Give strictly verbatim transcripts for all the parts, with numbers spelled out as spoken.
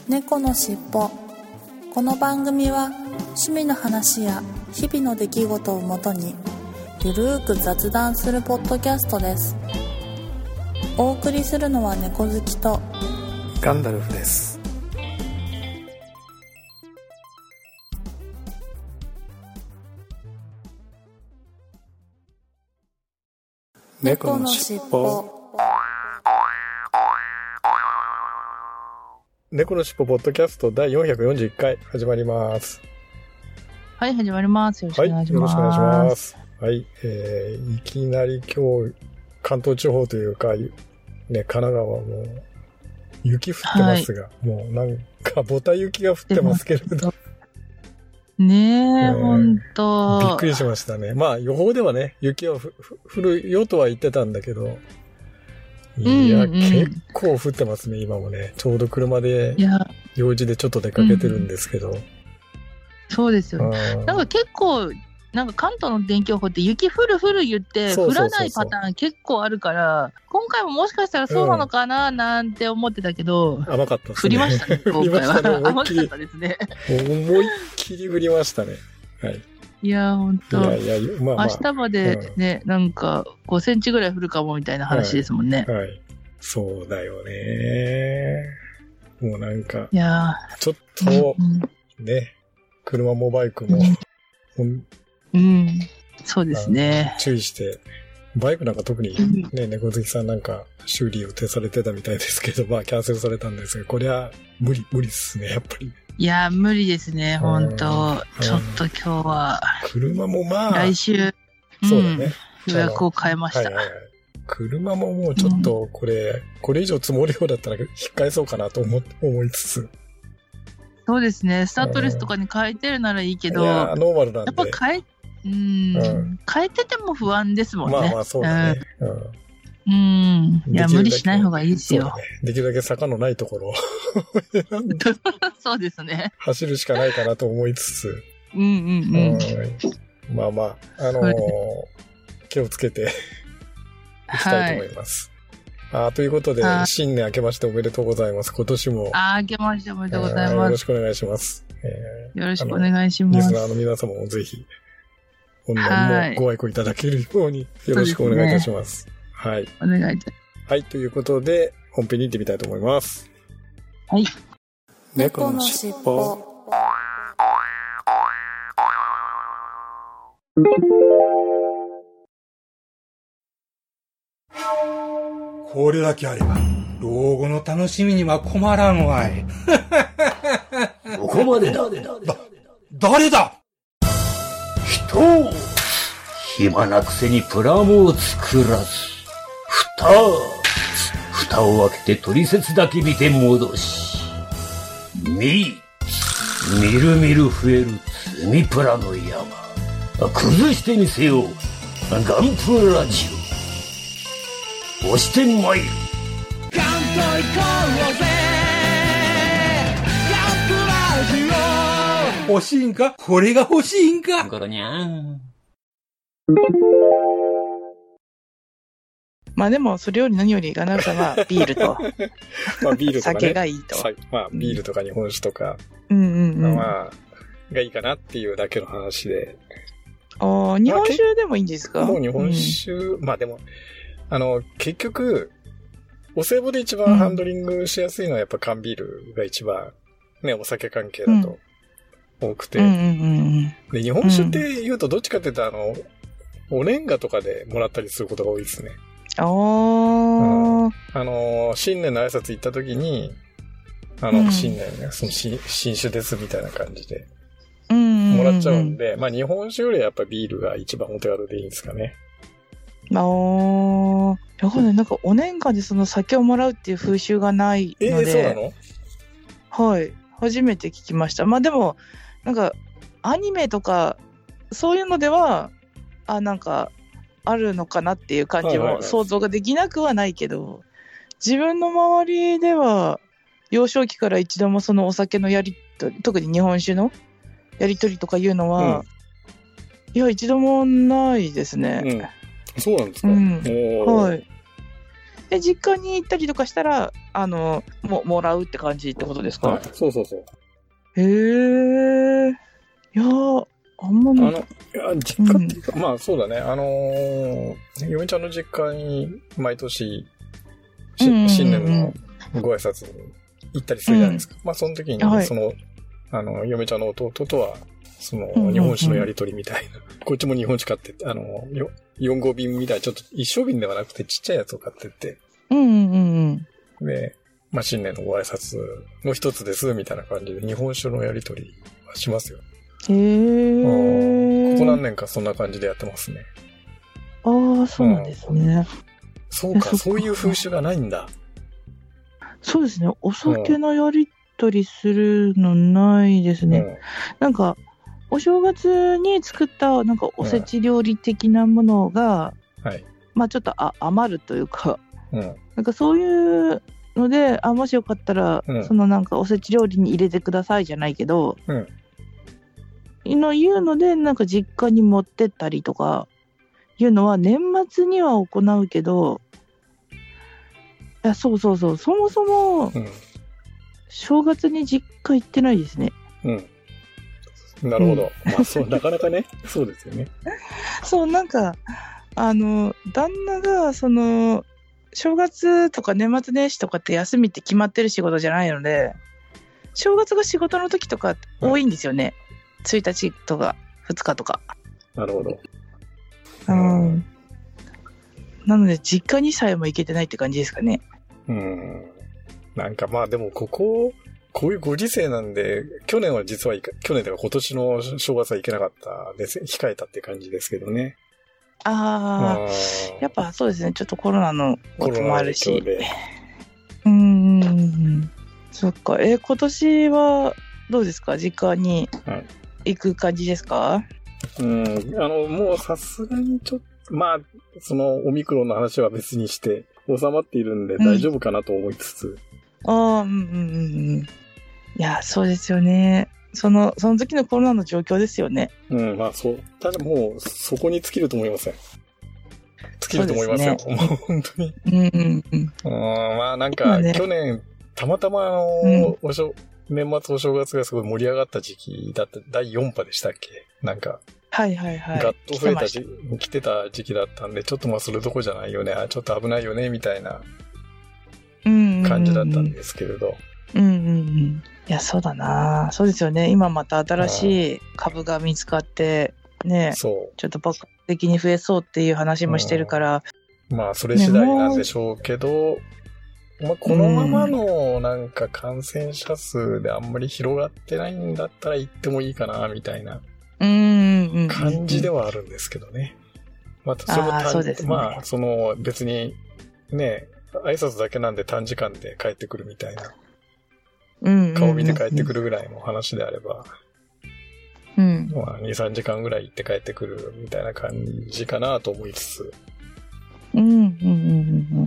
猫のしっぽ。この番組は趣味の話や日々の出来事をもとにゆるーく雑談するポッドキャストです。お送りするのは猫好きとガンダルフです。猫のしっぽ。猫のしっぽポッドキャストだいよんひゃくよんじゅういっかい始まります。 はい、始まります。よろしくお願いします。 はい、よろしくお願いします。はい、えー、いきなり今日関東地方というかね、神奈川も雪降ってますが、はい、もうなんかボタ雪が降ってますけれど。 ねえ、ほんと。 びっくりしましたね。まあ予報ではね、雪は降るよとは言ってたんだけど、いや、うんうん、結構降ってますね、今もね。ちょうど車で用事でちょっと出かけてるんですけど。うん、 そうですよね。なんか結構、なんか関東の天気予報って雪降る降る言って降らないパターン結構あるから、今回ももしかしたらそうなのかななんて思ってたけど、 うん、甘かったですね。 降りましたね、今回は。 ね、 甘かったですね。 思いっきり降りましたね。はい。 いや、ほんと。 いやいや、まあまあ、 明日までね、うん、なんかごセンチぐらい降るかもみたいな話ですもんね。 はい。はい、そうだよね。もうなんか、 いやちょっと、うん、ね、車もバイクも、 うんうん、そうですね。 注意して、バイクなんか特にね、うん、猫好きさんなんか修理予定されてたみたいですけど、まあキャンセルされたんですが、こりゃ無理、無理っすね、やっぱり。 いや、無理ですね、ほんと。ちょっと今日は。 車もまあ。 来週、 そうだね。 うん、予約を変えました。はいはいはい、 車ももうちょっとこれ、うん、これ以上積もるようだったら引っ返そうかなと思、思いつつ。 そうですね、スタッドレスとかに変えてるならいいけど、 いやノーマルなんで。 やっぱ変え、うん、うん、変えてても不安ですもんね。 まあまあそうだね。 うん。うん、いや、無理しない方がいいですよ。 そうだね。できるだけ坂のないところをそうですね。 走るしかないかなと思いつつ。 うんうんうん。 うん、まあまあ、あのー、気をつけていきたいと思います。はい、あということで、新年明けましておめでとうございます。今年も。 あ、明けましておめでとうございます。 よろしくお願いします。えー、よろしくお願いします。 リスナーの皆様もぜひ、本年もご愛顧いただけるようによろしくお願いいたします。はい。 お願いいたします。 はい、ということで、本編に行ってみたいと思います。 はい。 猫のしっぽ。 これだけあれば、老後の楽しみには困らんわい。 ここまでだ。 だ、誰だ？ 人！暇なくせにプラモを作らず。蓋蓋を開けて取説だけ見て戻し。み、みるみる増える積みプラの山。崩してみせよう。ガンプラジオ。押してまいる。 ガンと行こうぜ。ガンプラジオ。 欲しいんか？これが欲しいんか？ ゴロニャン。 まあでもそれより何よりガナルさんはビールとまあビールとか、ね、 酒がいいと、 まあビールとか日本酒とか、 うんうんうん、 まあがいいかなっていうだけの話で。 ああ、日本酒でもいいんですか？ もう日本酒、うん、まあでもあの結局お歳暮で一番ハンドリングしやすいのはやっぱ缶ビールが一番ね、お酒関係だと多くて、 うんうんうん、 で日本酒って言うとどっちかっていうとあのお年賀とかでもらったりすることが多いですね。 ああ、うん、 あの新年の挨拶行った時にあの、うん、新年ねその新新酒ですみたいな感じでもらっちゃうんで、うんうんうん、まあ日本酒よりはやっぱビールが一番お手軽でいいんですかね。 ああ、やはりなんかお年賀でその酒をもらうっていう風習がないので、 えー、そうなの？ はい、初めて聞きました。まあでもなんかアニメとかそういうのではあなんかあるのかなっていう感じも想像ができなくはないけど、はいはいはい、自分の周りでは幼少期から一度もそのお酒のやりとり、特に日本酒のやりとりとかいうのは、うん、いや一度もないですね。 うん、そうなんですか。 うん、はい。 で、実家に行ったりとかしたら、あの、も、もらうって感じってことですか？ はい、そうそうそう。 へえ。いやー、あんまなあの、いや、実家っていうか、うん、まあそうだね。あのー、嫁ちゃんの実家に毎年、うんうんうん、新年のご挨拶に行ったりするじゃないですか。うん、まあその時に、はい、その、あの、嫁ちゃんの弟とは、その、日本酒のやりとりみたいな。うんうんうん、こっちも日本酒買って、あの、よん号便みたいな、ちょっと一升瓶ではなくてちっちゃいやつを買ってって。 うんうんうんうん。で、まあ新年のご挨拶の一つです、みたいな感じで日本酒のやりとりはしますよ。 へー。 ここ何年かそんな感じでやってますね。 ああ、そうなんですね。うん、 そうか、そういう風習がないんだ。 そうですね。お酒のやりとりするのないですね。うん、なんか、お正月に作ったなんかおせち料理的なものが、 うん、はい、 まあちょっとあ余るというか、 うん、 なんかそういうので、あ、もしよかったら、うん、そのなんかおせち料理に入れてくださいじゃないけど、 うん、 のいうので、なんか実家に持ってったりとか、いうのは年末には行うけど、いや、そうそうそう、そもそも、うん、正月に実家行ってないですね。 うん。なるほど。うん、まあそう、なかなかね、そうですよね。 そう、なんか、あの、旦那が、その、正月とか年末年始とかって休みって決まってる仕事じゃないので、正月が仕事の時とか多いんですよね。はい、ついたちとかふつかとか。 なるほど。 うん。なので、実家にさえも行けてないって感じですかね。 うん。なんかまあでもここ、こういうご時世なんで、去年は実は、去年では今年の正月は行けなかったです。控えたって感じですけどね。 ああ、やっぱそうですね。ちょっとコロナのこともあるし。うん。そっか。え、今年はどうですか？実家に行く感じですか？ うん。あの、もうさすがにちょっと、まあ、そのオミクロンの話は別にして収まっているんで大丈夫かなと思いつつ。 うん、ああ、うんうんうんうん。いや、そうですよね。その、その時のコロナの状況ですよね。 うん、まあそう。ただもう、そこに尽きると思いません。尽きると思いますよ。もう本当に。 うんうんうん。うん、 まあなんか、ね、去年、たまたまあの、うん、おしょ、年末お正月がすごい盛り上がった時期だった、だいよん波でしたっけ？なんか。 はいはいはい。 ガッと増えた時期、来てた時期だったんで、ちょっとまあそれどこじゃないよね、ちょっと危ないよね、みたいな感じだったんですけれど。 うんうんうん。いや、そうだな。そうですよね。今また新しい株が見つかって、ね、 そう。 ちょっと爆発的に増えそうっていう話もしてるから。 うん、まあ、それ次第なんでしょうけど、ね、まあ、このままのなんか感染者数であんまり広がってないんだったら行ってもいいかな、みたいな感じではあるんですけどね。またそれも単、ね、まあ、その別にね、挨拶だけなんで短時間で帰ってくるみたいな。顔見て帰ってくるぐらいの話であれば、 うん、 まあに、さんじかんぐらい行って帰ってくるみたいな感じかなと思いつつ。 うんうんうんうん。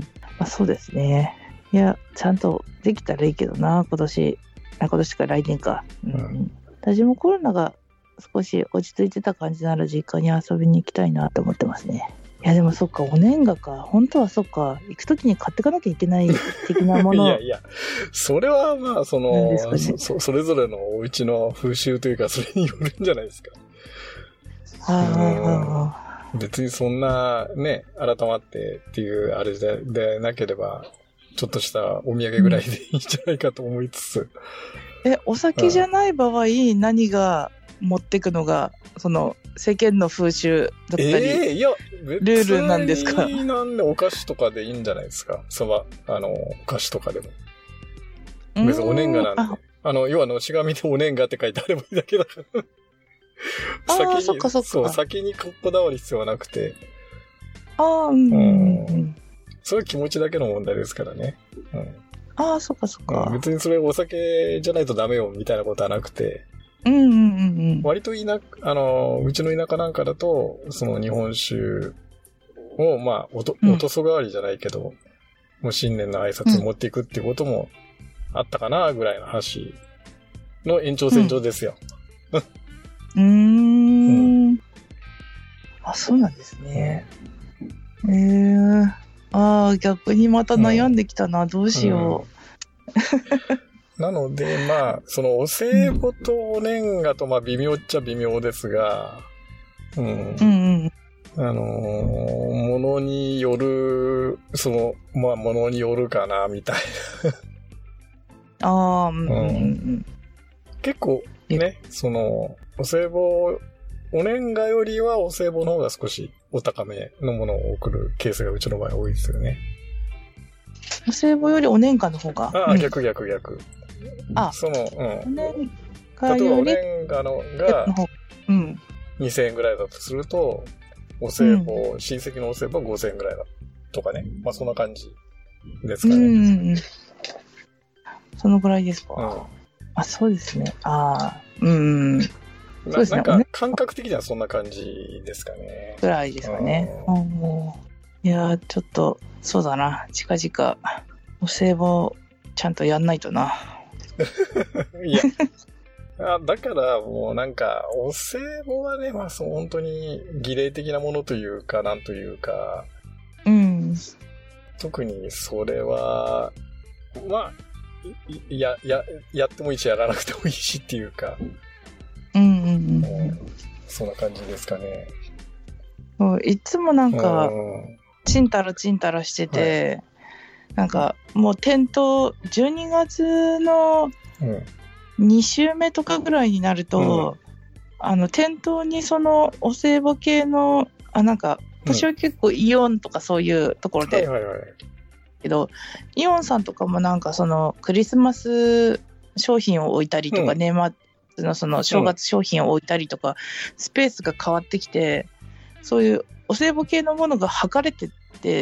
まあ、そうですね。いや、ちゃんとできたらいいけどな、今年。あ、今年か来年か。うん。うん、私もコロナが少し落ち着いてた感じなら実家に遊びに行きたいなと思ってますね。いやでもそっか、お年賀か。本当はそっか、行くときに買ってかなきゃいけない的なもの。 いやいや、それはまあ、その、ね、そ、それぞれのお家の風習というか、それによるんじゃないですか。 ああ、別にそんな、ね、改まってっていうあれで、でなければ、ちょっとしたお土産ぐらいでいいんじゃないかと思いつつ。 うん、え、お酒じゃない場合、何が持ってくのが、その、世間の風習だったり、 えー、いや、 ルールなんですか？ なんでお菓子とかでいいんじゃないですか？そば、あの、お菓子とかでも。別にお年賀なんで。あ, あの、要はのし紙でお年賀って書いてあればいいだけだから。 先に、そっかそっか。 そう、先にこだわる必要はなくて。 ああ、うん、うん。 そういう気持ちだけの問題ですからね。うん、 ああ、そっかそっか。 別にそれお酒じゃないとダメよみたいなことはなくて。 うんうんうんうん。 割と田、あの、うちの田舎なんかだと、その日本酒を、まあ、おと、おとそ代わりじゃないけど、うん、もう新年の挨拶に持っていくっていうこともあったかな、ぐらいの話の延長線上ですよ。 うん。うーん。あ、そうなんですね。えー、 ああ、逆にまた悩んできたな。うん、どうしよう。うん、なので、まあ、そのお歳暮とお年賀と、まあ、微妙っちゃ微妙ですが、うん。うんうん。あのー、ものによる、その、まあ、ものによるかな、みたいな。ああ、うんうんうん。 結構、ね、その、お歳暮、お年賀よりはお歳暮の方が少しお高めのものを送るケースがうちの場合多いですよね。 お歳暮よりお年賀の方がああ、うん、逆逆逆。あ、その、うん。お年賀より例えばお年賀のが、うん。にせんえんぐらいだとすると、お歳暮、うん、親戚のお歳暮はごせんえんぐらいだとかね。まあそんな感じですかね。うんうんうん。 そのぐらいですか。うん、あ、そうですね。ああ、うん。 そうですね。なんか感覚的にはそんな感じですかね。 ぐらいですかね。うん、いやー、ちょっと、そうだな。近々、お歳暮ちゃんとやんないとな。 いや。あ、だからもうなんか、お歳暮はね、まあそう本当に儀礼的なものというか、なんというか、 うん。 特にそれは、まあ、いや、や、やってもいいし、やらなくてもいいしっていうか、 うんうんうん、うん。 そんな感じですかね。 いつもなんか、ちんたらちんたらしてて、はい、なんかもう店頭、じゅうにがつのに週目とかぐらいになると、うん、あの店頭にそのお歳暮系の、あ、なんか私は結構イオンとかそういうところで、 はいはいはい、 けどイオンさんとかもなんかそのクリスマス商品を置いたりとか、うん、年末のその正月商品を置いたりとか、うん、スペースが変わってきて、そういうお歳暮系のものが剥かれてって、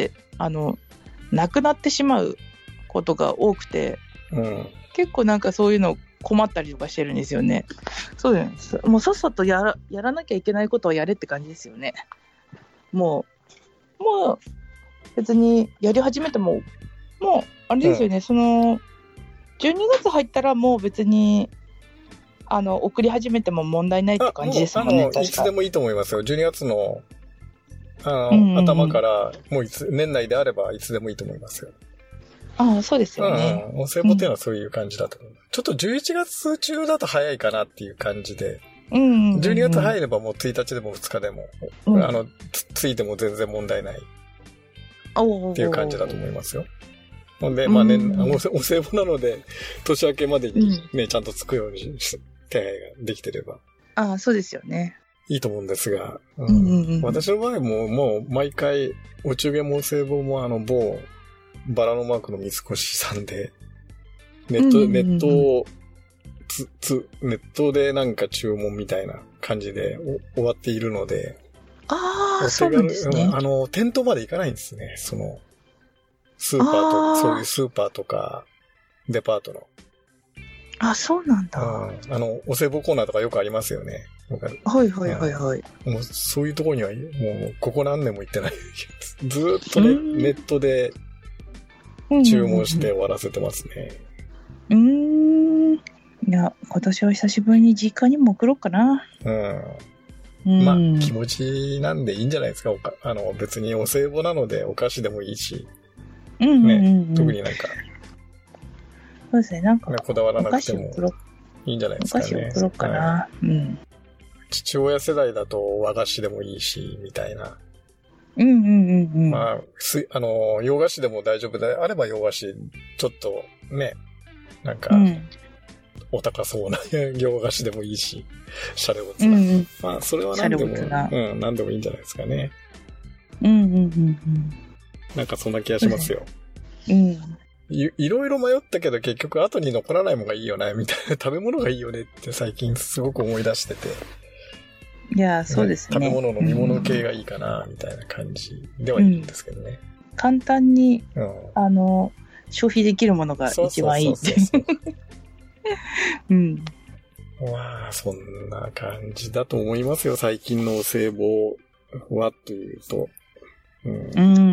あのなくなってしまうことが多くて、 うん、 結構なんかそういうの困ったりとかしてるんですよね。そうです。もうさっさとやら、やらなきゃいけないことをやれって感じですよね。もうもう別にやり始めても、もうあれですよね、うん、そのじゅうにがつ入ったらもう別にあの送り始めても問題ないって感じですもんね。 あ、もうあのいつでもいいと思いますよ。じゅうにがつの、あの、うんうんうん、頭からもういつ年内であればいつでもいいと思いますよ。 ああ、そうですよね。 うん、お歳暮っていうのはそういう感じだと思う、うん。ちょっとじゅういちがつ中だと早いかなっていう感じで、 うんうんうん、 じゅうにがつ入ればもうついたちでもふつかでも、うん、あの つ, ついても全然問題ないっていう感じだと思いますよ。ほんで、まあね、うん、お, お歳暮なので年明けまでにね、うん、ちゃんとつくように手配ができてれば。 ああ、そうですよね。 いいと思うんですが、 うんうんうん、 私の場合ももう毎回お中元もお歳暮もあの某バラのマークの三越さんでネット、うんうんうん、ネットをつつネットでなんか注文みたいな感じで終わっているので、 ああ、そうなんですね。 あの店頭まで行かないんですね。そのスーパーとそういうスーパーとかデパートの。 あ、そうなんだ。 うん、あのお歳暮コーナーとかよくありますよね。 はいはいはいはい。 もうそういうところにはもうここ何年も行ってない。ずーっとね、ネットで注文して終わらせてますね。 うーん。いや、今年は久しぶりに実家にも送ろうかな。 うん。うん、まあ気持ちなんでいいんじゃないですか。おかあの別にお歳暮なのでお菓子でもいいし。 うんうんうんうん、 ね、特になんか。 そうですね。なんか、 ね、こだわらなくてもいいんじゃないですかね。 お菓子送ろうかな。はい、うん。 父親世代だと和菓子でもいいし、みたいな。 うんうんうんうん。 まあ、す、あの、洋菓子でも大丈夫であれば洋菓子、ちょっとね、なんか、うん、お高そうな洋菓子でもいいし、シャレオツな。うんうん、まあ、それは何でも、うん、何でもいいんじゃないですかね。 うんうんうんうん。 なんかそんな気がしますよ。 うん。 い, いろいろ迷ったけど結局後に残らないものがいいよね、みたいな。食べ物がいいよねって最近すごく思い出してて。 いや、そうですね。 食べ物、飲み物系がいいかな、みたいな感じではいるんですけどね。 うん、簡単に、うん、あの、消費できるものが一番いいって。うん。 まあ、そんな感じだと思いますよ、最近のお歳暮はというと。うん。うんうんうん。うん 。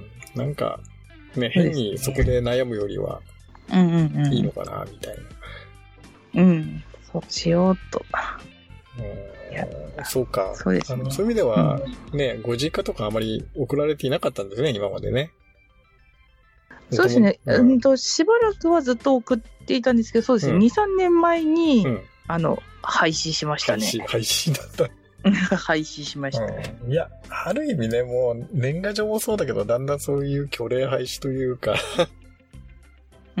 なんか、ね、変にそこで悩むよりは、いいのかな、みたいな。 うん。そうしようと。 うん、 そうか。 そうですね。 あの、そういう意味では、うん、ね、ご実家とかあまり送られていなかったんですね、今までね。 そうですね。うん、うんと、しばらくはずっと送っていたんですけど、そうですね。うん、に、さんねんまえに、うん、あの、廃止しましたね。 廃止、廃止だった。 廃止しましたね、 うん。いや、ある意味ね、もう年賀状もそうだけど、だんだんそういう虚礼廃止というか、 うん、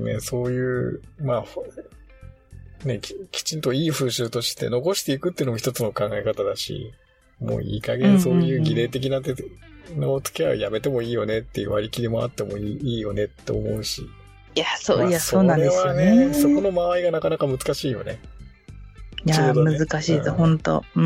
ね、そういう、まあ、ねき、きちんといい風習として残していくっていうのも一つの考え方だし、もういい加減そういう儀礼的な手のお付き合いはやめてもいいよねっていう割り切りもあってもいい、いいよねって思うし。 いや、そう、まあ、いや、そうなんですよね。 そこの間合いがなかなか難しいよね。 いや、ね、難しいと、うん、本当うん。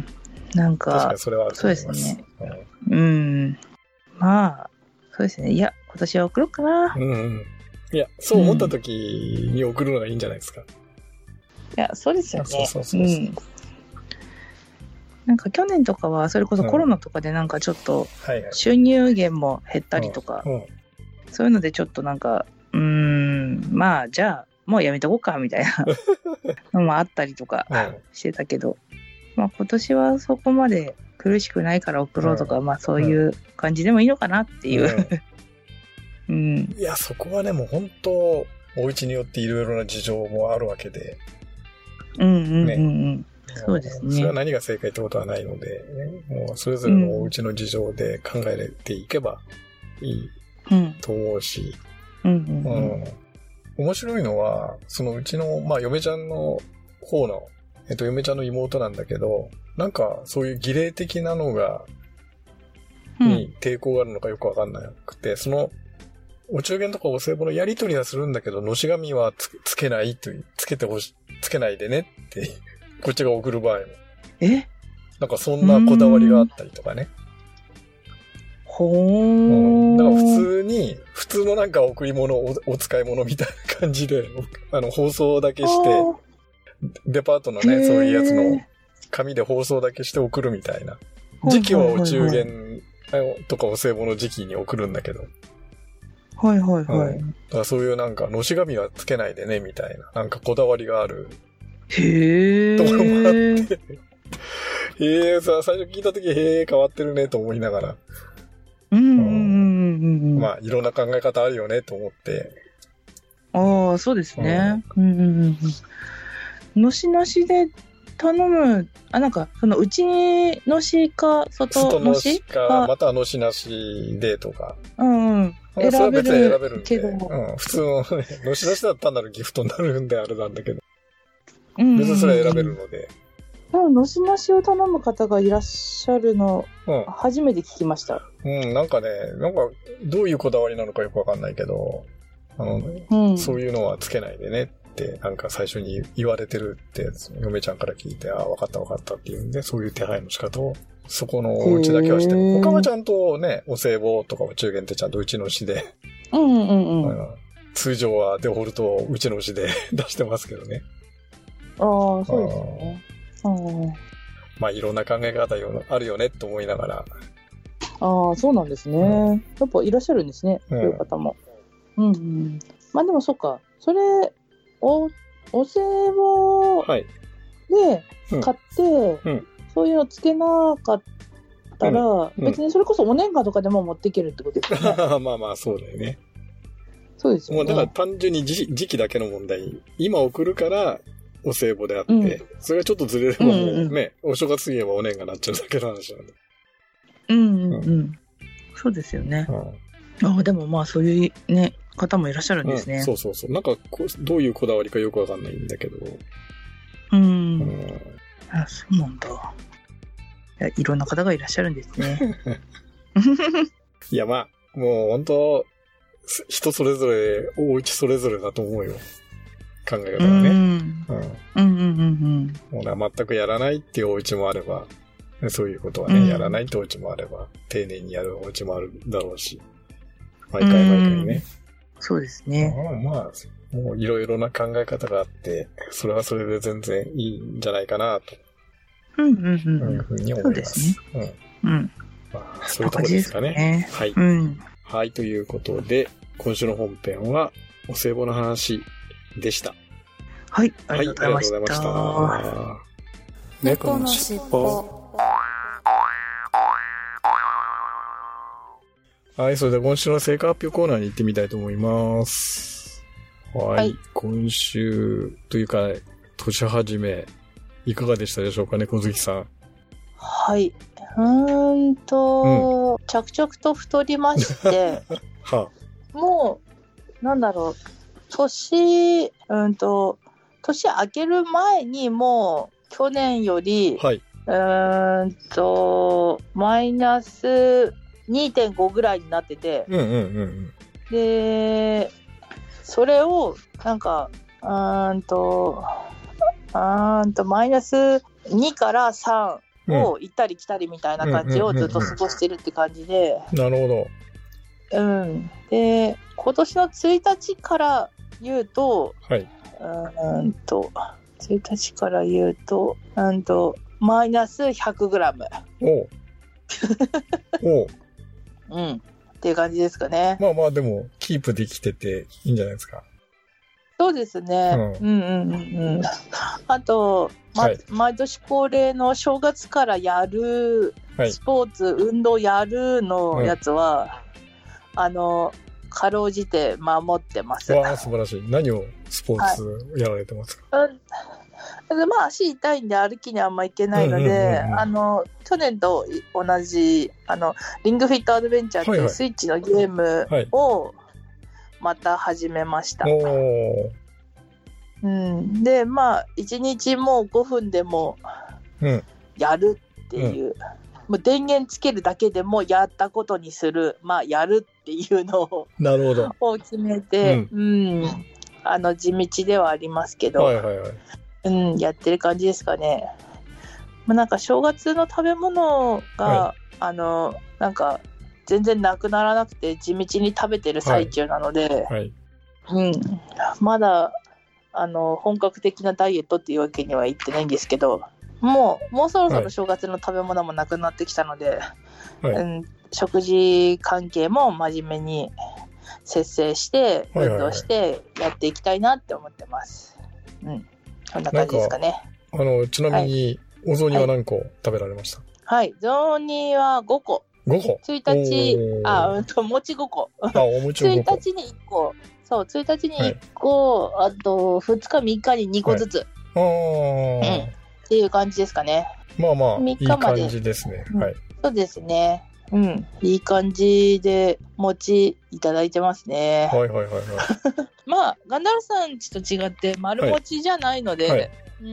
なんか、 確かにそれはあると思います。 そうですね。うん。うん、まあ、そうですね。いや、今年は送ろうかな。 うん、うん。いや、そう思った時に送るのがいいんじゃないですか。うん、いや、そうですよね。 そうそうそうそう。うん、 なんか去年とかは、それこそコロナとかでなんかちょっと、収入源も減ったりとか、 うんうん、 そういうのでちょっとなんか、うーん、まあ、じゃあ、もうやめとこうか、みたいなのもあったりとかしてたけど、うん、まあ今年はそこまで苦しくないから送ろうとか、うん、まあそういう感じでもいいのかなっていう。うん。うん、 いや、そこはね、もう本当、お家によっていろいろな事情もあるわけで。 うんうんうんうん。ね、そうですね。 それは何が正解ってことはないので、ね、もうそれぞれのお家の事情で考えていけばいいと思うし、 うんうんうんうん、 面白いのは、そのうちの、まあ、嫁ちゃんの方の、えっと、嫁ちゃんの妹なんだけど、なんか、そういう儀礼的なのが、に抵抗があるのかよくわかんなくて、うん、その、お中元とかお歳暮のやり取りはするんだけど、のし紙はつ、つけないという、つけてほし、つけないでねって、こっちが送る場合も。 え？ なんかそんなこだわりがあったりとかね。 ほー。うん。 だから普通に、普通のなんか贈り物、お、お使い物みたいな感じで、あの、包装だけして、デパートのね、そういうやつの紙で包装だけして送るみたいな。時期はお中元とかお歳暮の時期に送るんだけど。 はいはいはい。 うん、だからそういうなんか、のし紙はつけないでね、みたいな。なんかこだわりがある。 へー。 ところもあって。へー、さ、最初聞いたとき、へー、変わってるね、と思いながら。 うんうんうんうんうん。 まあ、いろんな考え方あるよね、と思って。 ああ、そうですね。うんうんうんうん。のしなしで頼む、あ、なんか、その、うちのしか、外のしか、またはのしなしでとか。 うんうん。選べる。 それは別に選べるんで。 けど、 うん、普通のね、のしなしだったら単なるギフトになるんであれなんだけど。 うんうんうん、 別にそれは選べるので。 でも、のしなしを頼む方がいらっしゃるの、うん、初めて聞きました。 うん、なんかね、なんか、どういうこだわりなのかよくわかんないけど、あの、うん、そういうのはつけないでねって、なんか最初に言われてるって、嫁ちゃんから聞いて、ああ、わかったわかったって言うんで、そういう手配の仕方を、そこのお家だけはしてる。他はちゃんとね、お歳暮とかお中元ってちゃんとうちの市で、 うんうんうん。 通常はデフォルトうちの市で出してますけどね。 ああ、そうですね。 まあいろんな考え方あるよねって思いながら。 ああ、そうなんですね、うん。やっぱいらっしゃるんですね、そういう方も。うん、うん。まあでもそっか、それ、お、お歳暮で買って、はいうん、そういうのつけなかったら、うんうん、別にそれこそお年賀とかでも持っていけるってことですよね。 まあまあそうだよね。 そうですよね。 もうだから単純に時時期だけの問題。今送るから、お歳暮であって、うん、それがちょっとずれればもうね、うんうん、お正月過ぎればお年賀になっちゃうだけの話なんで。 うんうんうん。うん、そうですよね。うん、ああ、でもまあそういうね、方もいらっしゃるんですね。 うん、そうそうそう。なんかこう、どういうこだわりかよくわかんないんだけど。 うん。うん、あ、そうなんだ。いや、いろんな方がいらっしゃるんですね。 いや、まあ、もう本当人それぞれ、お家それぞれだと思うよ。考え方がね。うん。うんうんうん。 もう全くやらないっていうお家もあれば、そういうことはね、うん、やらないってお家もあれば、丁寧にやるお家もあるだろうし、毎回毎回ね。 そうですね。 まあ、もういろいろな考え方があって、それはそれで全然いいんじゃないかなと。 うんうんうん。そういうふうに思います。 そうですね。うん。うん。 まあ、そういうところですかね。 ねはい、 うん。 はい、ということで、今週の本編は、お歳暮の話でした。 はい、ありがとうございました。 はい、ありがとうございました。 猫のしっぽ。はい、それでは今週の成果発表コーナーに行ってみたいと思います。はい。はい、今週というか、年始め、いかがでしたでしょうかね、小月さん。 はい。うーんと、うん、着々と太りまして、はあ、もう、なんだろう、年、うんと、年明ける前にもう、去年より、はい、うーんと、マイナス にてんご ぐらいになってて、うんうんうんうん、で、それを、なんか、うーんと、うーんと、マイナスにからさんを行ったり来たりみたいな感じをずっと過ごしてるって感じで。 なるほど。 うん。で、今年のついたちから言うと、はい、うーんと、ついたちから言うと、なんと、マイナス ひゃくグラム。おう。おう。うん。っていう感じですかね。 まあまあでも、キープできてていいんじゃないですか。 そうですね。うん、うん、うんうん。あと、ま、はい、毎年恒例の正月からやる、スポーツ、はい、運動やるのやつは、うん、あの、かろうじて守ってます。 わあ、素晴らしい。何をスポーツやられてますか？はい、 うん、まあ、足痛いんで歩きにあんま行けないので、うんうんうんうん、あの、去年と同じ、あの、リングフィットアドベンチャーっていうスイッチのゲームをまた始めました。はいはい、おうん、で、まあ、いちにちもうごふんでもやるっていう、うん、もう電源つけるだけでもやったことにする、まあ、やるっていうのを、 なるほど。 を決めて、うん、うん、あの、地道ではありますけど、はいはいはい、うん、やってる感じですかね。まあ、なんか正月の食べ物が、はい、あの、なんか全然なくならなくて地道に食べてる最中なので、はいはい、うん、まだあの本格的なダイエットっていうわけにはいってないんですけど、もうもうそろそろ正月の食べ物もなくなってきたので、はい、うん、食事関係も真面目に節制して運動してやっていきたいなって思ってます。うん。こんな感じですかね。 あの、ちなみに、お雑煮は何個食べられました？ はい、雑煮はごこ。 ごこ？ ついたち、あ、うんと、餅ごこ。 あ、お餅ごこ。 ついたちにいっこ。そう、ついたちにいっこ、はい、あと、ふつかみっかににこずつ。はい、あー、うん。っていう感じですかね。 まあまあ、みっかまでいい感じですね。はい。 そうですね。うん。いい感じで餅いただいてますね。 はいはいはいはい。 まあ、ガンダルさんちと違って丸餅じゃないので、はいはい、うん。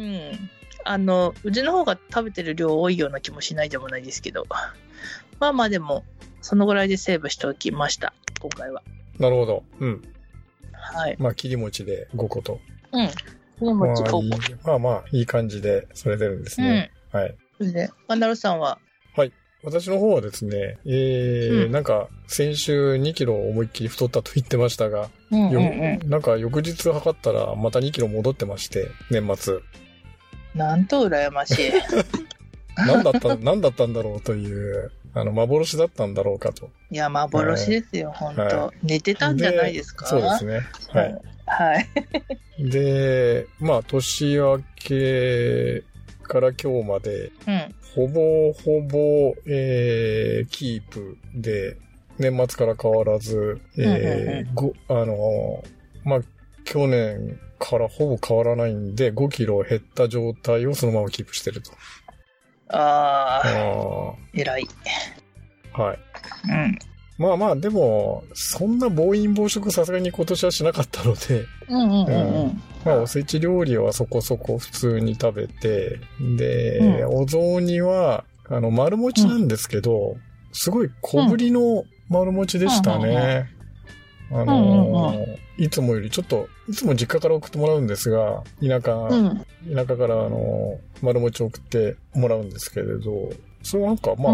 あの、うちの方が食べてる量多いような気もしないでもないですけど。まあまあでも、そのぐらいでセーブしておきました。今回は。 なるほど。うん。 はい。 まあ、切り餅でごこと。 うん。切り餅ごこ。 まあまあ、いい感じでされてるんですね。うん。はい。 で、ガンダルさんは？ はい。私の方はですね、えー、うん、なんか、先週にキロ思いっきり太ったと言ってましたが、うんうんうん、なんか翌日測ったらまたにキロ戻ってまして、年末。 なんと羨ましい。 何だった、何だったんだろうという、あの、幻だったんだろうかと。 いや、幻ですよ、はい、本当、はい、寝てたんじゃないですか？ そうですね。はい。 はい。 で、まあ、年明けから今日まで、うん、ほぼほぼ、えー、キープで、年末から変わらず、えー、ご、あの、まあ、去年からほぼ変わらないんで、ごキロ減った状態をそのままキープしてると。 ああ、偉い。 はい。 うん。 まあまあ、でも、そんな暴飲暴食さすがに今年はしなかったので、 うんうんうんうん。 まあ、おせち料理はそこそこ普通に食べて、で、うん、お雑煮は、あの、丸餅なんですけど、うん、すごい小ぶりの丸餅でしたね。あのー、いつもよりちょっと、いつも実家から送ってもらうんですが、田舎、うん、田舎からあのー、丸餅送ってもらうんですけれど、それはなんか、まあ、うん、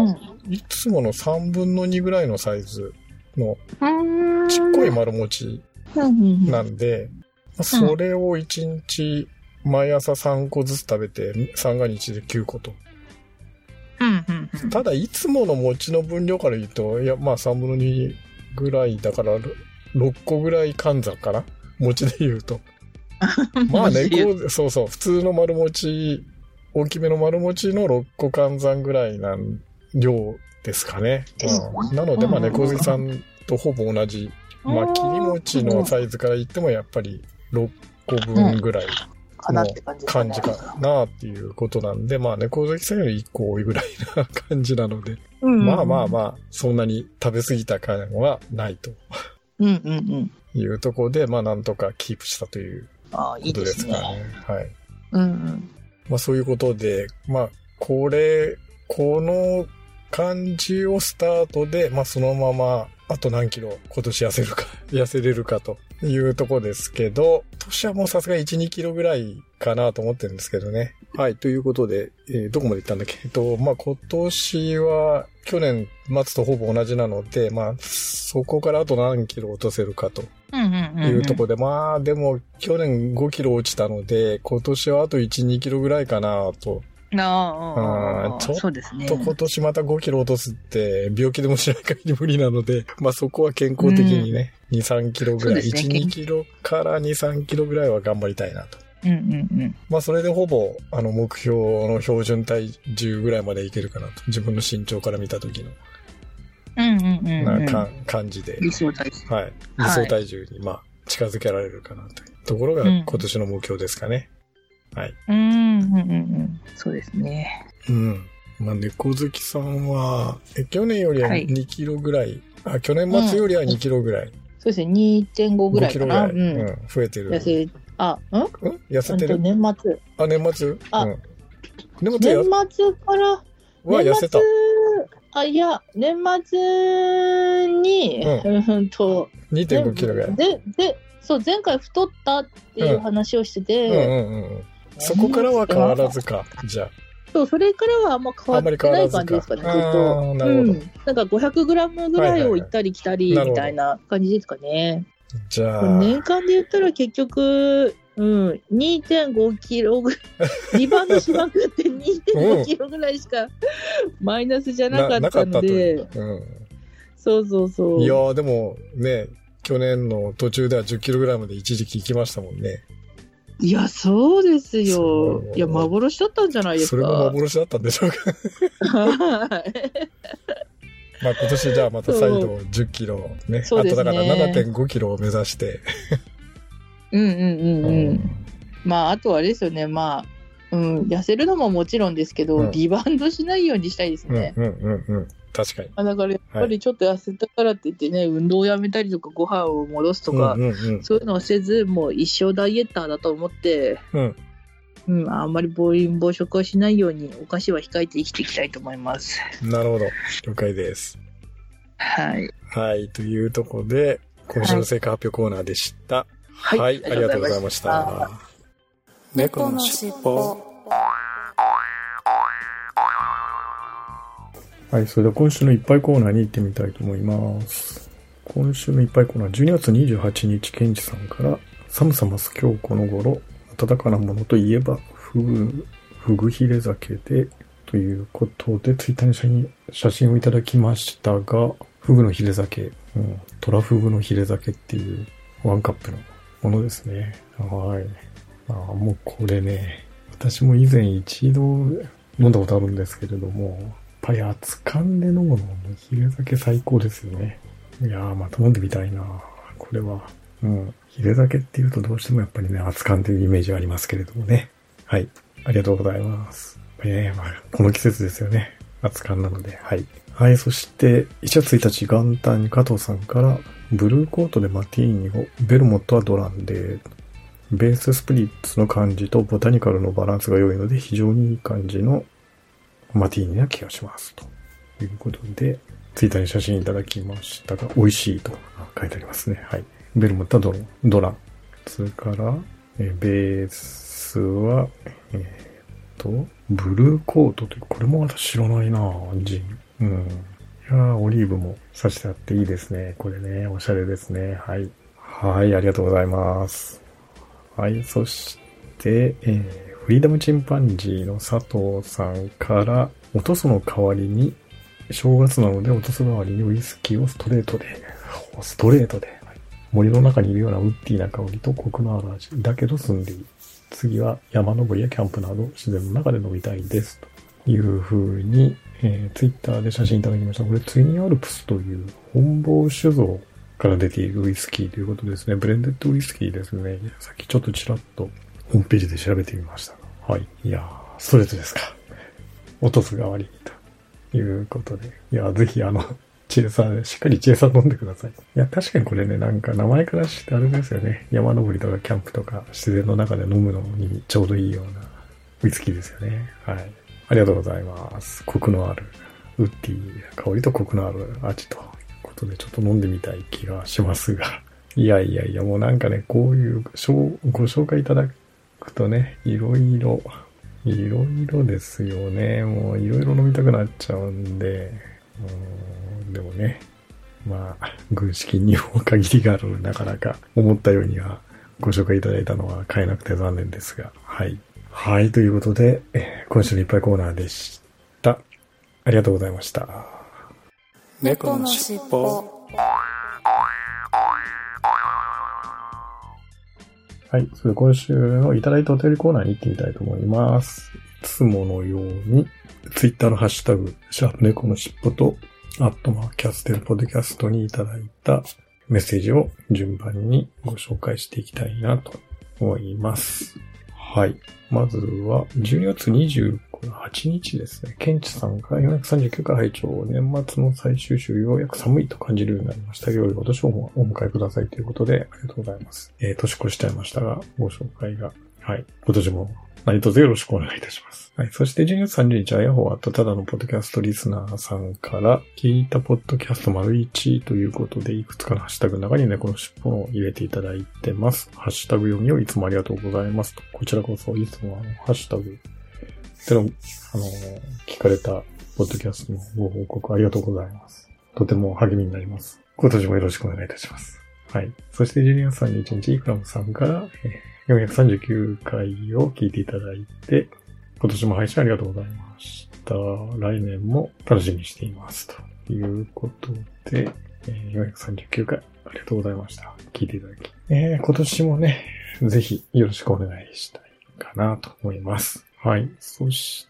いつものさんぶんのにぐらいのサイズの、ちっこい丸餅なんで、うん、それをいちにち、毎朝さんこずつ食べて、三が日できゅうこと。ただ、いつもの餅の分量から言うと、いや、まあさんぶんのにぐらいだから、ろっこぐらい換算かな？餅で言うと。まあ猫、そうそう、普通の丸餅大きめの丸餅のろっこ換算ぐらいな量ですかね。うん、なので、まあ、猫好きさんとほぼ同じ。まあ、切り餅のサイズから言ってもやっぱりろっこぶんぐらいの感じかなっていうことなんで、まあ、猫好きさんよりいっこ多いぐらいな感じなので、まあまあまあ、そんなに食べ過ぎた感はないというところで、まあ、なんとかキープしたということですかね。はい。 うんうん。 まあ、そういうことで、まあ、これ、この感じをスタートで、まあ、そのまま、あと何キロ今年痩せるか、痩せれるかというところですけど、年はもうさすがいち、にキロぐらいかなと思ってるんですけどね。はい、ということで、えー、どこまで行ったんだっけえっと、まあ、今年は去年末とほぼ同じなので、まあ、そこからあと何キロ落とせるかというところで、まあ、でも去年ごキロ落ちたので、今年はあといち、にキロぐらいかなと。 ああ、 ちょっと今年またごキロ落とすって病気でもしない限り無理なので、まあそこは健康的にね、うん、に、さんキロぐらい、ね、いち、にキロからに、さんキロぐらいは頑張りたいなと。 うんうんうん。 まあそれでほぼあの目標の標準体重ぐらいまでいけるかなと。自分の身長から見た時の。 うんうんうん、うん。 なか感じで。 理想体重。 はい。理想体重にまあ近づけられるかなというところが今年の目標ですかね。はい。 うん、うん、うん。そうですね。 うん。まあ、猫好きさんは、え、去年よりはにキロぐらい、はい、あ、去年末よりはにキロぐらい。うん、 そうですね、にてんごぐらいかな。 ごキロぐらい、うん、うん。増えてる。 痩せ、あ、んん痩せてる年末。 あ、年末あ、 うん、 年末年末から、 は痩せた。 あ、いや、年末に、うん、うんと、 にてんごキロぐらい。 で、で、そう、前回太ったっていう話をしてて、 うん、うんうんうん。そこからは変わらずか、じゃあ。 そう、それからはあんま変わってない感じですかね、ずっと。 なるほど。うん。 なんかごひゃくグラムぐらいを行ったり来たりみたいな感じですかね。 じゃあ。 年間で言ったら結局、うん、にてんごキロぐらい、リバウンドしまくって にてんごキロぐらいしかマイナスじゃなかったので。うん。そうそうそう。 いやーでもね、去年の途中ではじゅっキロぐらいまで一時期行きましたもんね。 いや、そうですよ。いや、幻だったんじゃないですか。 それも幻だったんでしょうか。まあ今年じゃあまた再度じゅっキロね。そうですね。あとだから ななてんごキロを目指して。 うんうんうんうん。うん、まああとはあれですよね。まあ、うん、痩せるのももちろんですけど、うん、リバウンドしないようにしたいですね。 うんうんうんうん。確かに。 だからやっぱりちょっと痩せたからって言ってね、はい、運動をやめたりとかご飯を戻すとか、うんうんうん、そういうのをせず、もう一生ダイエッターだと思って、うんうん、あんまり暴飲暴食はしないようにお菓子は控えて生きていきたいと思います。 なるほど。了解です。 はい。 はい。というところで、今週の成果発表コーナーでした。はい。はい、ありがとうございました。 猫のしっぽ。 はい、それでは今週のいっぱいコーナーに行ってみたいと思います。今週のいっぱいコーナー、じゅうにがつにじゅうはちにち、ケンジさんから、寒さます今日この頃、暖かなものといえば、フグ、フグヒレ酒で、ということで、ツイッターに写真をいただきましたが、フグのヒレ酒、うん、トラフグのヒレ酒っていうワンカップのものですね。はい。あもうこれね、私も以前一度飲んだことあるんですけれども、やっぱり熱燗で飲むのヒレ酒最高ですよね。いやーまた飲んでみたいなこれは。うん。ヒレ酒っていうとどうしてもやっぱりね、熱燗というイメージがありますけれどもね。はい。ありがとうございます。えー、まあ、この季節ですよね。熱燗なので。はい。はい。そして、いちがつついたち元旦に加藤さんから、ブルーコートでマティーニを、ベルモットはドランで、ベーススプリッツの感じとボタニカルのバランスが良いので、非常にいい感じのマティーニな気がします。ということで、ツイッターに写真いただきましたが、美味しいと書いてありますね。はい。ベルモットはドラン。ドラン。それから、えベースは、えー、っと、ブルーコートという、これも私知らないなぁ、ジン。うん。いやー、オリーブも刺してあっていいですね。これね、おしゃれですね。はい。はい、ありがとうございます。はい、そして、えー、フリーダムチンパンジーの佐藤さんから、おとその代わりに、正月なのでおとそ代わりにウイスキーをストレートで、ストレートで、 森の中にいるようなウッディな香りとコクのある味だけど住んでいる。次は山登りやキャンプなど自然の中で飲みたいです。という風に、えー、ツイッターで写真いただきました。これツインアルプスという本坊酒造から出ているウイスキーということですね。ブレンデッドウイスキーですね。さっきちょっとちらっとホームページで調べてみました。はい。いやー、ストレートですか。落とす代わりにということで。いやー、ぜひあの、チェーサー、しっかりチェーサー飲んでください。いや、確かにこれね、なんか名前からしてあれですよね。山登りとかキャンプとか自然の中で飲むのにちょうどいいようなウイスキーですよね。はい。ありがとうございます。コクのある、ウッディな香りとコクのある味ということでちょっと飲んでみたい気がしますが。いやいやいや、もうなんかね、こういうご紹介いただくとね、いろいろ、いろいろですよね。もういろいろ飲みたくなっちゃうんで、うんでもね、まあ、軍資金にも限りがある、なかなか思ったようにはご紹介いただいたのは買えなくて残念ですが、はい。はい、ということで、えー、今週のいっぱいコーナーでした。ありがとうございました。 猫のしっぽ。 はい、それで今週のいただいたお便りコーナーに行ってみたいと思います。いつものように、ツイッターのハッシュタグ、シャープ猫のしっぽと、アットマーキャステルポッドキャストにいただいたメッセージを順番にご紹介していきたいなと思います。はい。まずは、じゅうにがつにじゅうはちにちですね。ケンチさんからよんひゃくさんじゅうきゅうかい拝聴。年末の最終週、ようやく寒いと感じるようになりました。良いお年をお迎えくださいということで、ありがとうございます。えー、年越しちゃいましたが、ご紹介が。はい。今年も何卒よろしくお願いいたします。はい。そしてじゅうにがつさんじゅうにちはヤホーアットただのポッドキャストリスナーさんから、聞いたポッドキャスト丸いちということで、いくつかのハッシュタグの中に猫のしっぽを入れていただいてます。ハッシュタグ読みをいつもありがとうございますと。こちらこそいつもあの、ハッシュタグでの、あの、聞かれたポッドキャストのご報告ありがとうございます。とても励みになります。今年もよろしくお願いいたします。はい。そしてじゅうにがつさんじゅういちにち、イクラムさんから、えーよんひゃくさんじゅうきゅうかいを聞いていただいて、今年も配信ありがとうございました。来年も楽しみにしています。ということで、えー、よんひゃくさんじゅうきゅうかいありがとうございました。聞いていただき。えー、今年もね、ぜひよろしくお願いしたいかなと思います。はい。そして、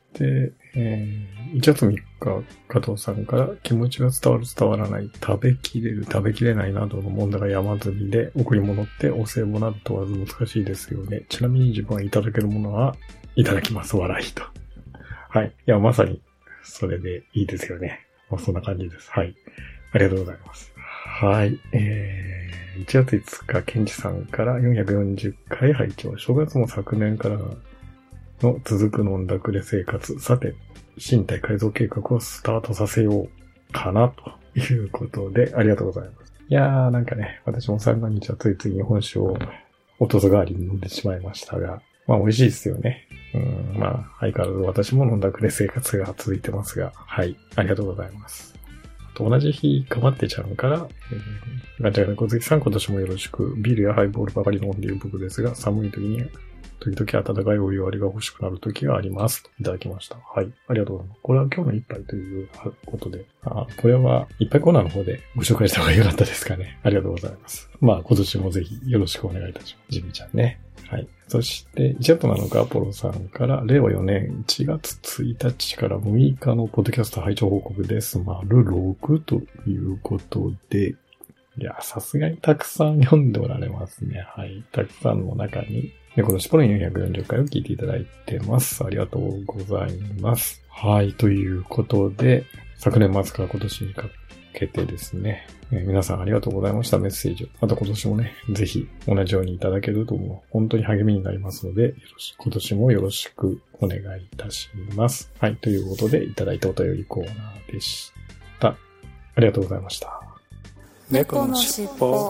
えー、いちがつみっか、加藤さんから気持ちが伝わる伝わらない、食べきれる食べきれないなどの問題が山積みで、贈り物ってお歳暮など問わず難しいですよね。ちなみに自分はいただけるものはいただきます。笑いと。はい。いや、まさにそれでいいですよね。まあ、そんな感じです。はい。ありがとうございます。はい。えー、いちがついつか、ケンジさんからよんひゃくよんじゅっかい拝聴。正月も昨年からの続く飲んだくれ生活。さて、身体改造計画をスタートさせようかな、ということで、ありがとうございます。いやー、なんかね、私も三が日はついつい日本酒をおとそ代わりに飲んでしまいましたが、まあ美味しいですよね。うん、まあ、相変わらず私も飲んだくれ生活が続いてますが、はい、ありがとうございます。と同じ日、かまってちゃんから、えー、ガチャガチャ小月さん今年もよろしく、ビールやハイボールばかり飲んでいる僕ですが、寒い時に、時々温かいお湯割りが欲しくなる時があります。といただきました。はい。ありがとうございます。これは今日の一杯ということで、あ、これは一杯コーナーの方でご紹介した方が良かったですかね。ありがとうございます。まあ今年もぜひよろしくお願いいたします。ジミちゃんね。はい。そして、いちがつなのかアポロさんから、れいわよねんいちがつついたちからむいかのポッドキャスト拝聴報告です。丸ろくということで、いや、さすがにたくさん読んでおられますね。はい。たくさんの中に、猫のしっぽのよんひゃくよんじゅっかいを聞いていただいてます。ありがとうございます。はい。ということで、昨年末から今年にかけてですね、えー、皆さんありがとうございました。メッセージを。また今年もね、ぜひ同じようにいただけるともう本当に励みになりますので、よろし今年もよろしくお願いいたします。はい。ということで、いただいたお便りコーナーでした。ありがとうございました。 猫のしっぽ。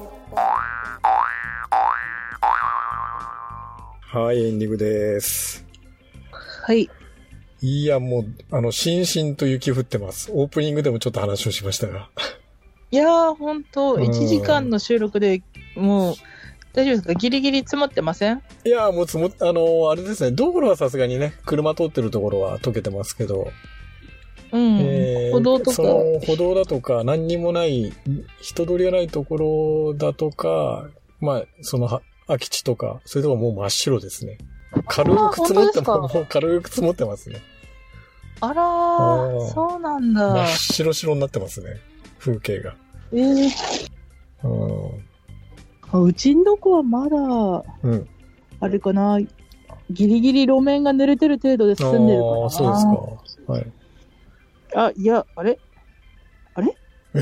はい、エンディングです。 はい。 いや、もう、あの、しんしんと雪降ってます。オープニングでもちょっと話をしましたが。 いやー、ほんと、いちじかんの収録でもう、大丈夫ですか？ギリギリ積もってません？ いやー、もう積もっ、あのー、あれですね、道路はさすがにね、車通ってるところは溶けてますけど、 うん、 えー、 歩道とか。 その歩道だとか、何にもない、人通りがないところだとか、まあ、その空き地とか、そういうとこもう真っ白ですね。軽く積もっても、もう軽く積もってますね。 あらー、そうなんだ。 真っ白白になってますね、風景が。 えー、うん、うちんどこはまだ、うん、あれかな、ギリギリ路面が濡れてる程度で住んでるかな。 ああ、そうですか。はい。 あ、いや、あれあれうん。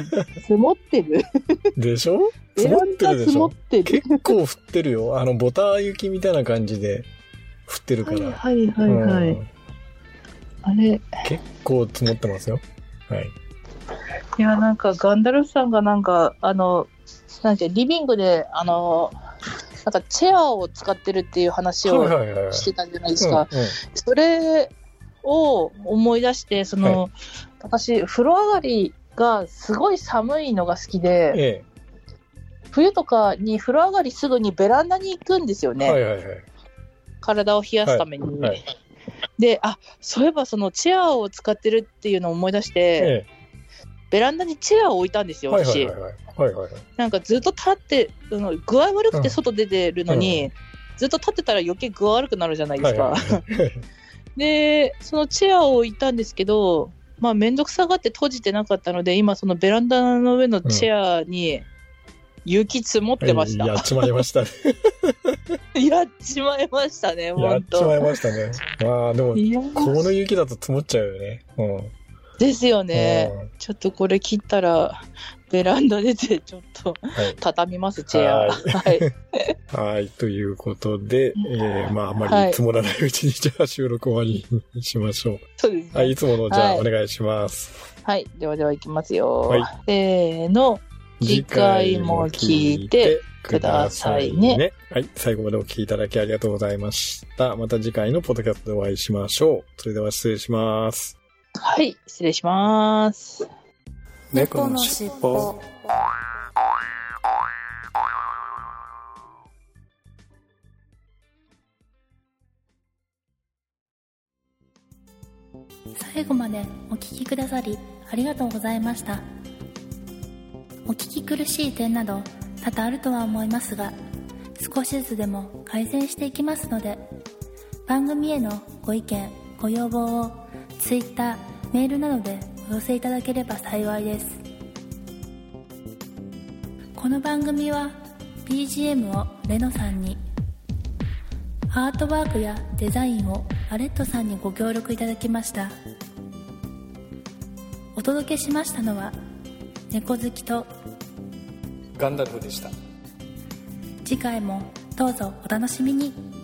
積もってるでしょ積もってるでしょ積もってる結構降ってるよ。あの、ボタン雪みたいな感じで降ってるから。 はいはいはいはい。うん、あれ結構積もってますよ。はい。 いや、なんかガンダルフさんがなんか、あの、なんてリビングで、あの、なんかチェアを使ってるっていう話をしてたじゃないですか。それを思い出して、その、はい、私、風呂上がりがすごい寒いのが好きで、ええ、冬とかに風呂上がりすぐにベランダに行くんですよね。はいはいはい、体を冷やすために。はいはい、で、あ、そういえばそのチェアを使ってるっていうのを思い出して、ええ、ベランダにチェアを置いたんですよ、私。はいはいはいはいはい、なんかずっと立って、具合悪くて外出てるのに、うん、ずっと立ってたら余計具合悪くなるじゃないですか。はいはいはい、で、そのチェアを置いたんですけど、まあめんどくさがって閉じてなかったので、今そのベランダの上のチェアに雪積もってました。 うん、やっちまいましたね。 やっちまいましたね、 やっちまいましたね。まあでも、この雪だと積もっちゃうよね。うん、ですよね、うん。ちょっとこれ切ったら、ベランダ出てちょっと畳みます、はい、チェア。はい。 はい。ということで、えー、まああまり積もらないうちに、じゃあ収録終わりにしましょう。 そうですね。 はい。いつもの、じゃあお願いします。 はい。ではでは行きますよ。はい。せーの。次回も聞いてくださいね。ね。 はい。最後までお聞きいただきありがとうございました。また次回のポッドキャストでお会いしましょう。それでは失礼します。 はい。失礼します。 猫のしっぽ。最後までお聞きくださりありがとうございました。お聞き苦しい点など多々あるとは思いますが、少しずつでも改善していきますので、番組へのご意見ご要望を Twitter、メールなどでお寄せいただければ幸いです。この番組は ビージーエム をレノさんに、アートワークやデザインをアレットさんにご協力いただきました。お届けしましたのは猫好きとガンダルフでした。 次回もどうぞお楽しみに。